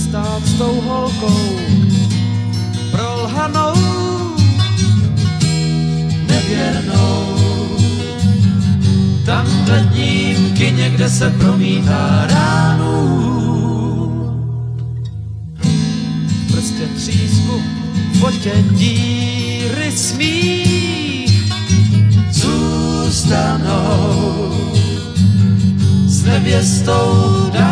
stát s tou holkou prolhanou, nevěrnou. Tam v ledním kyně, kde se promítá ránu, v prstě třísku, v potě díry smích zůstanou s nevěstou dál.